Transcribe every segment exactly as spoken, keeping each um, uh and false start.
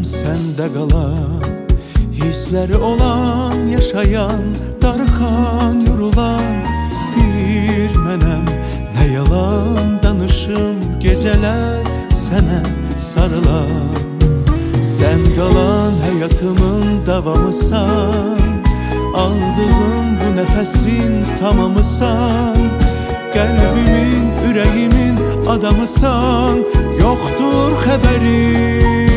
Bilmem sende kalan hisleri olan, yaşayan, darıxan, yorulan. Bilmenem ne yalan danışım, geceler sene sarılan. Sen kalan hayatımın davamısan, aldığım bu nefesin tamamısan. Kalbimin, yüreğimin adamısan, yoktur haberin.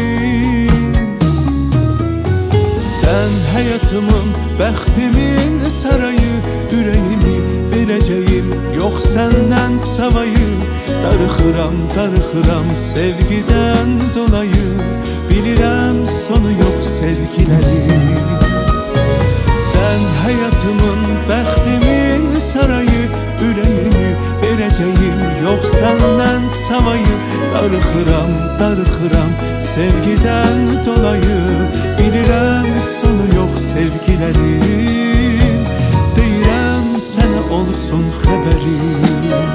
Sen hayatımın, bəxtimin sarayı, yüreğimi vereceğim, yok senden savayı. Darıxıram, darıxıram sevgiden dolayı, bilirəm sonu yok sevgilerin. Sen hayatımın, bəxtimin sarayı, yüreğimi vereceğim, yok senden savayı. Darıxıram, darıxıram sevgiden dolayı, bilirəm sonu yok sevgilerin. Deyirəm sənə olsun xəbərim.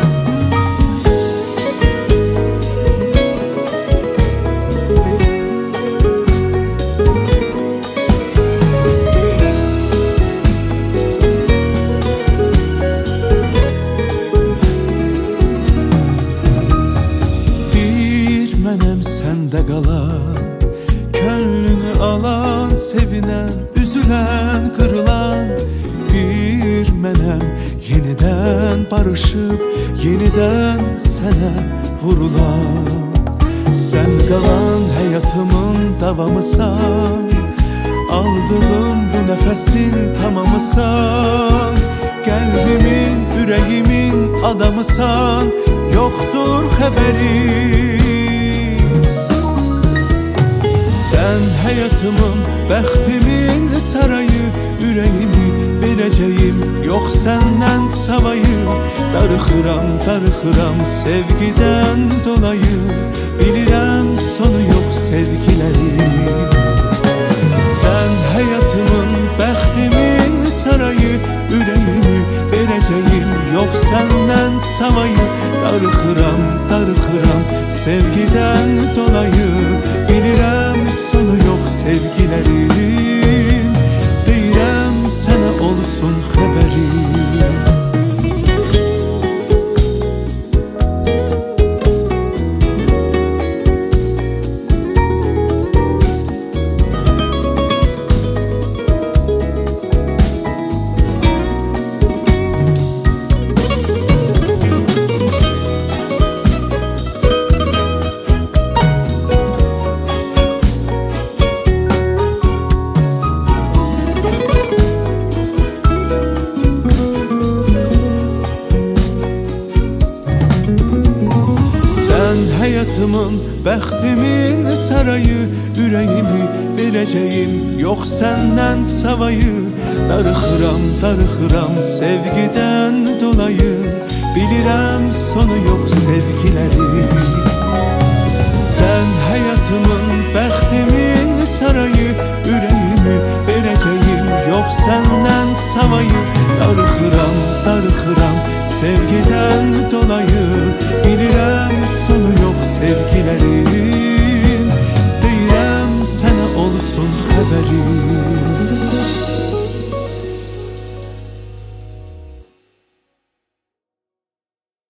Sende kalan, könlünü alan, sevinen, üzülen, kırılan. Bir menem yeniden barışıp, yeniden sene vurulan. Sen kalan hayatımın davamısan, aldığım bu nefesin tamamısan. Kalbimin, yüreğimin adamısan, yoktur haberin. Sen hayatımın, bəxtimin sarayı, yüreğimi vereceğim, yok senden savayı. Darıxıram, darıxıram sevgiden dolayı, bilirəm sonu yok sevgilerin. Sen hayatımın, bəxtimin sarayı, yüreğimi vereceğim, yok senden savayı. Darıxıram, darıxıram sevgiden dolayı, bilirəm sonu yok sevgilerin. Deyirəm sənə olsun xəbərim. Hayatımın, bəxtimin sarayı, yüreğimi vereceğim, yok senden savayı. Darıxıram, darıxıram sevgiden dolayı, bilirəm sonu yok sevgiler.